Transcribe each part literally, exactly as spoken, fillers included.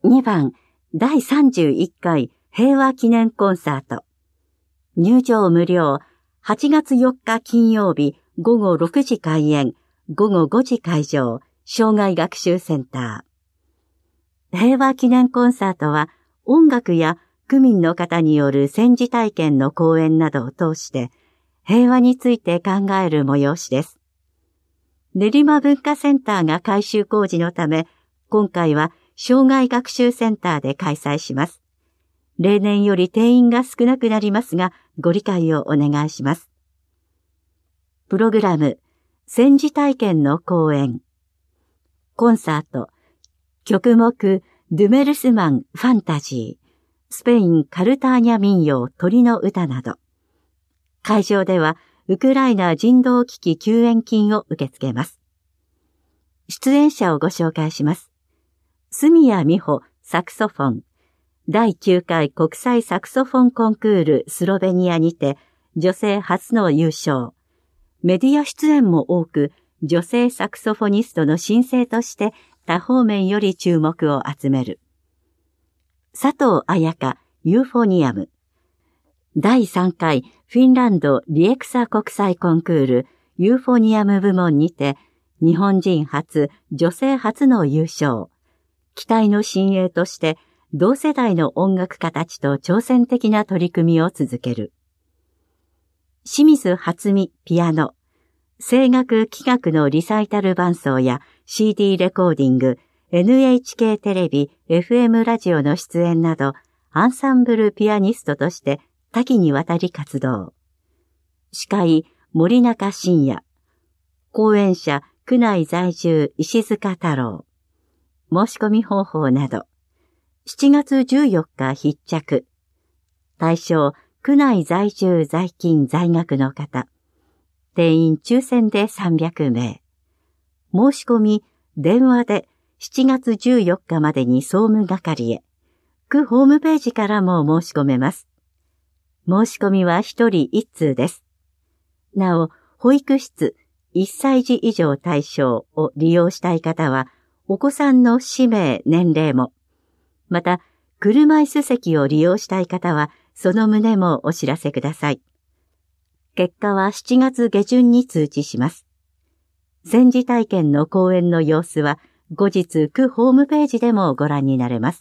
にばん、だいさんじゅういっかい平和記念コンサート。入場無料、はちがつよっか金曜日ごごろくじ開演、ごごごじ会場、障害学習センター。平和記念コンサートは音楽や区民の方による戦時体験の講演などを通して平和について考える催しです。練馬文化センターが改修工事のため、今回は障害学習センターで開催します。例年より定員が少なくなりますが、ご理解をお願いします。プログラム、戦時体験の講演。コンサート、曲目、ドゥメルスマン、ファンタジー、スペイン、カルターニャ民謡、鳥の歌など。会場では、ウクライナ人道危機救援金を受け付けます。出演者をご紹介します。住谷美穂、サクソフォン。だいきゅうかい国際サクソフォンコンクールスロベニアにて女性初の優勝。メディア出演も多く、女性サクソフォニストの新星として多方面より注目を集める。佐藤彩香、ユーフォニアム。だいさんかいフィンランドリエクサ国際コンクールユーフォニアム部門にて日本人初、女性初の優勝。期待の新鋭として同世代の音楽家たちと挑戦的な取り組みを続ける。清水初美ピアノ。声楽器楽のリサイタル伴奏や シーディー レコーディング、エヌエイチケー テレビ、エフエム ラジオの出演など、アンサンブルピアニストとして多岐にわたり活動。司会、森中伸也。講演者、区内在住、石塚太郎。申し込み方法など。しちがつじゅうよっか必着。対象、区内在住在勤在学の方。定員抽選でさんびゃくめい。申し込み、電話でしちがつじゅうよっかまでに総務係へ。区ホームページからも申し込めます。申し込みはひとりいっつうです。なお、保育室、いっさいじ以上対象を利用したい方は、お子さんの氏名、年齢も、また、車椅子席を利用したい方は、その旨もお知らせください。結果はしちがつげじゅんに通知します。戦時体験の講演の様子は、後日区ホームページでもご覧になれます。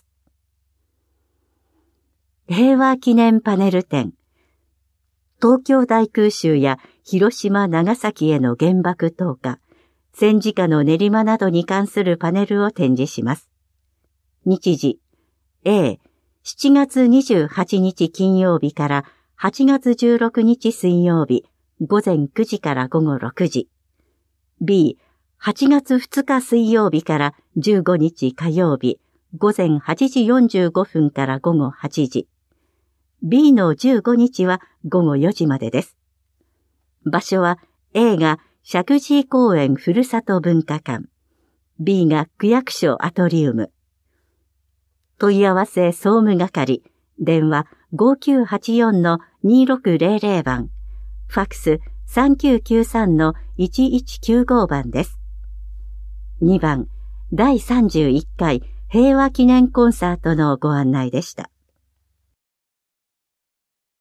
平和記念パネル展。東京大空襲や広島、長崎への原爆投下、戦時下の練馬などに関するパネルを展示します。日時、A、しちがつにじゅうはちにち金曜日からはちがつじゅうろくにち水曜日、ごぜんくじからごごろくじ。B、はちがつふつか水曜日からじゅうごにち火曜日、ごぜんはちじよんじゅうごふんからごごはちじ。B のじゅうごにちはごごよじまでです。場所は A が石神井公園ふるさと文化館、B が区役所アトリウム。問い合わせ総務係、電話 ごきゅうはちよんのにろくぜろぜろ 番、ファックス さんきゅうきゅうさんのいちいちきゅうご 番です。にばん、だいさんじゅういっかい平和記念コンサートのご案内でした。